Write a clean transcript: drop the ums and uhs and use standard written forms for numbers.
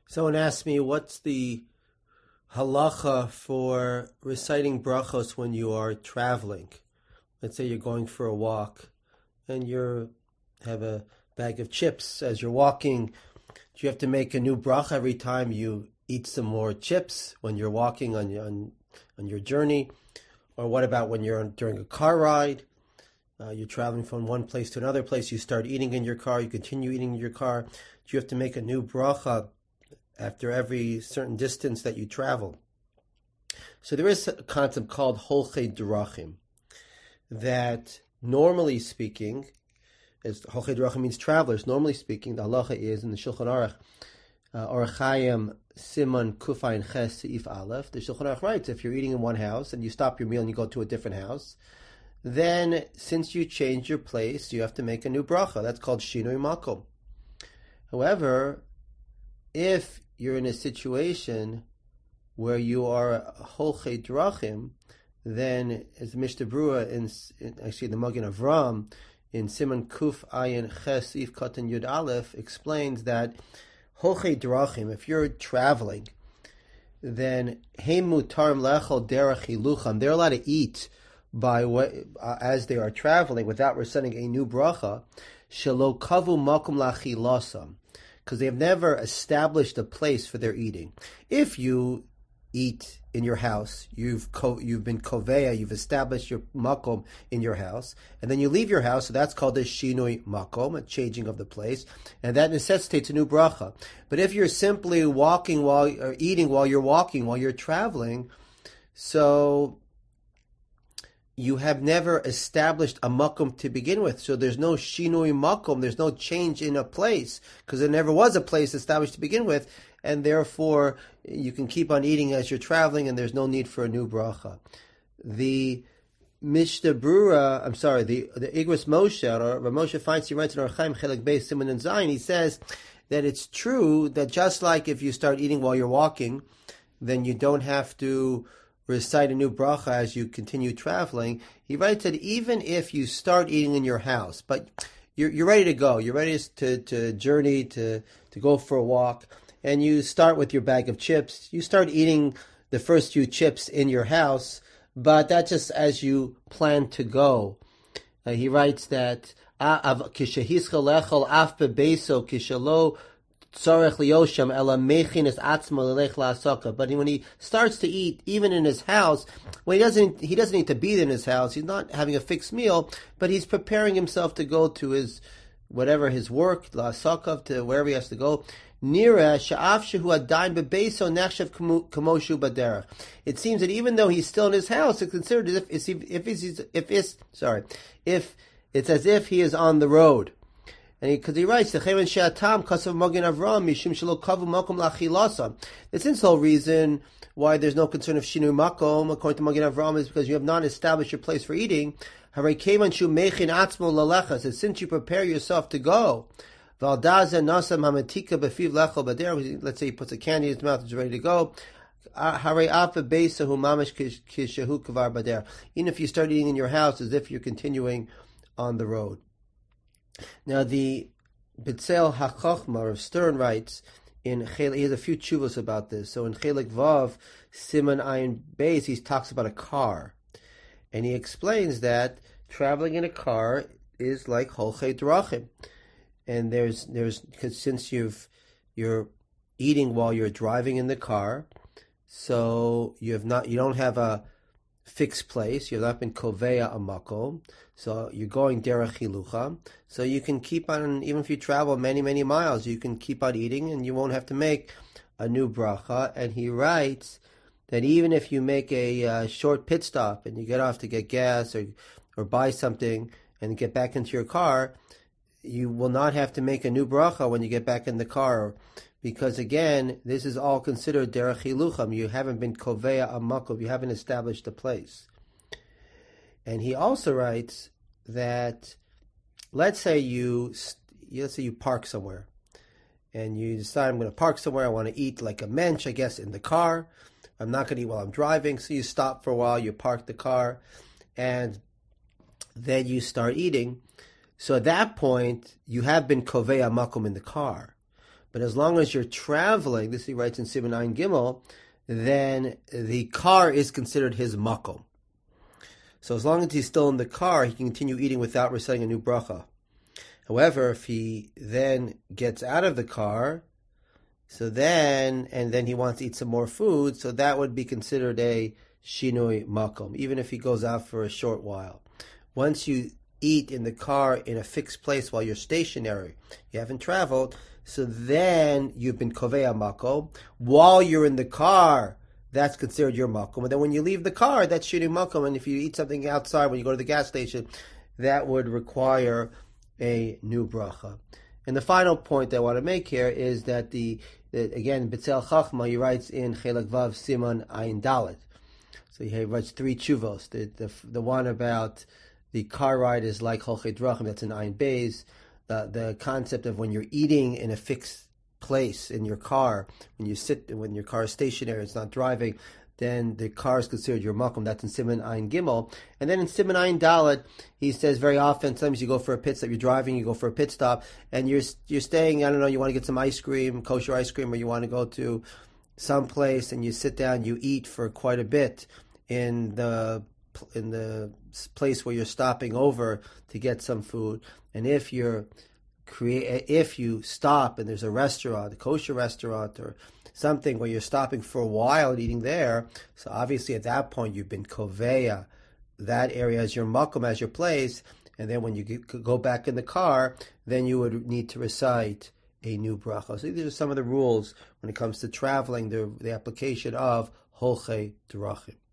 Someone asked me, what's the halacha for reciting brachos when you are traveling? Let's say you're going for a walk and you have a bag of chips as you're walking. Do you have to make a new bracha every time you eat some more chips when you're walking on your journey? Or what about when you're during a car ride? You're traveling from one place to another place. You start eating in your car. You continue eating in your car. Do you have to make a new bracha after every certain distance that you travel? So there is a concept called holchei drachim, that normally speaking, as holchei drachim means travelers, normally speaking, the halacha is in the Shulchan Aruch, Orach Chaim Siman Kufayin Ches Seif Aleph, the Shulchan Aruch writes, if you're eating in one house and you stop your meal and you go to a different house, then since you change your place, you have to make a new bracha. That's called Shinui Makom. However, if you're in a situation where you are holchei drachim, then as Mishnah Berurah in actually the Magen Avram in Siman Kuf Ayin Ches If Katan Yud Aleph explains that holchei drachim, if you're traveling, then heim mutarim lechol derech hilucham, they're allowed to eat by as they are traveling without reciting a new bracha, shelo kavu makom lachilasam, because they have never established a place for their eating. If you eat in your house, you've been koveya, you've established your makom in your house, and then you leave your house, so that's called a shinui makom, a changing of the place, and that necessitates a new bracha. But if you're simply walking or eating while you're walking, while you're traveling, so you have never established a makom to begin with, so there's no shinui makom, there's no change in a place, because there never was a place established to begin with, and therefore you can keep on eating as you're traveling, and there's no need for a new bracha. The Mishnah Berurah, the Igros Moshe, or Moshe Feinstein writes in Orach Chaim Chelik Beis Siman and Zayin, he says that it's true that just like if you start eating while you're walking, then you don't have to recite a new bracha as you continue traveling. He writes that even if you start eating in your house, but you're ready to go, you're ready to journey, to go for a walk, and you start with your bag of chips, you start eating the first few chips in your house, but that's just as you plan to go. He writes that but when he starts to eat, even in his house, he doesn't need to be in his house. He's not having a fixed meal, but he's preparing himself to go to his work, to wherever he has to go. It seems that even though he's still in his house, it's considered as if it's as if he is on the road. And because he writes, that since the whole reason why there's no concern of shinu makom, according to Magen Avram, is because you have not established your place for eating. That since you prepare yourself to go, let's say he puts a candy in his mouth, is ready to go. Even if you start eating in your house, as if you're continuing on the road. Now the B'tzel HaChochma of Stern writes he has a few tshuvos about this. So in Chelik Vav Siman Ayin Beis, he talks about a car, and he explains that traveling in a car is like holchei drachim, and there's because since you're eating while you're driving in the car, so you don't have a fixed place, you've not been koveya a makom, so you're going derech hilucha, so you can keep on, even if you travel many, many miles, you can keep on eating and you won't have to make a new bracha. And he writes that even if you make a short pit stop and you get off to get gas or buy something and get back into your car, you will not have to make a new bracha when you get back in the car, because again, this is all considered derech hilucham. You haven't been koveya a makom, you haven't established a place. And he also writes that, let's say you park somewhere, and you decide, I'm going to park somewhere, I want to eat like a mensch, I guess, in the car. I'm not going to eat while I'm driving, so you stop for a while, you park the car, and then you start eating. So at that point, you have been koveya makom in the car. But as long as you're traveling, this he writes in Siman Ayin Gimel, then the car is considered his makom. So as long as he's still in the car, he can continue eating without reciting a new bracha. However, if he then gets out of the car, and then he wants to eat some more food, so that would be considered a shinui makom, even if he goes out for a short while. Once you eat in the car in a fixed place while you're stationary, you haven't traveled, so then you've been kovea makom. While you're in the car, that's considered your makom. And then when you leave the car, that's shinui makom. And if you eat something outside when you go to the gas station, that would require a new bracha. And the final point I want to make here is that again, B'Tzel Chachma, he writes in Chelak Vav Siman Ayin Dalet. So he writes 3 tshuvos. The one about the car ride is like Holchei Drachim, that's in Ayin Beis. The concept of when you're eating in a fixed place in your car, when your car is stationary, it's not driving, then the car is considered your makom. That's in Siman Ayin Gimel. And then in Siman Ayin Dalet, he says very often, sometimes you go for a pit stop, you're driving, you go for a pit stop, and you're staying, I don't know, you want to get some ice cream, kosher ice cream, or you want to go to some place and you sit down, you eat for quite a bit in the place where you're stopping over to get some food. And if you stop and there's a restaurant, a kosher restaurant, or something where you're stopping for a while and eating there, so obviously at that point you've been koveya, that area as your makom, as your place, and then when you go back in the car, then you would need to recite a new bracha. So these are some of the rules when it comes to traveling, the application of Holchei Drachim.